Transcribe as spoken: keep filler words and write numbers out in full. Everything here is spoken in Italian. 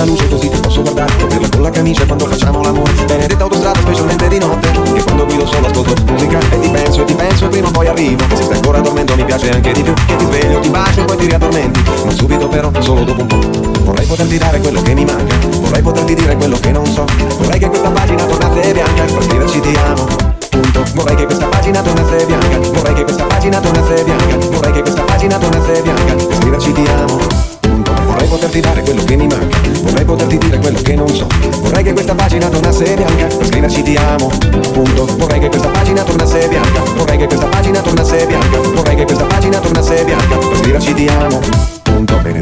luce così ti posso guardare, coprirla con la camicia quando facciamo l'amore. Benedetta autostrada specialmente di notte, che quando guido solo ascolto musica e ti penso e ti penso e prima o poi arrivo. Se stai ancora dormendo mi piace anche di più, che ti sveglio, ti bacio e poi ti riaddormenti, non subito però, solo dopo un po'. Vorrei poterti dare quello che mi manca, vorrei poterti dire quello che non so. Vorrei che questa pagina tornasse bianca per scriverci ti amo, punto. Vorrei che questa pagina tornasse bianca, vorrei che questa pagina tornasse bianca, vorrei che questa pagina tornasse bianca per scriverci ti amo, punto. Vorrei poterti dare quello che mi manca, vorrei poterti dire quello che non so. Vorrei che questa pagina tornasse bianca per scriverci ti amo, punto. Vorrei che questa pagina tornasse bianca, vorrei che questa pagina tornasse bianca, vorrei che questa pagina tornasse bianca per scriverci ti amo.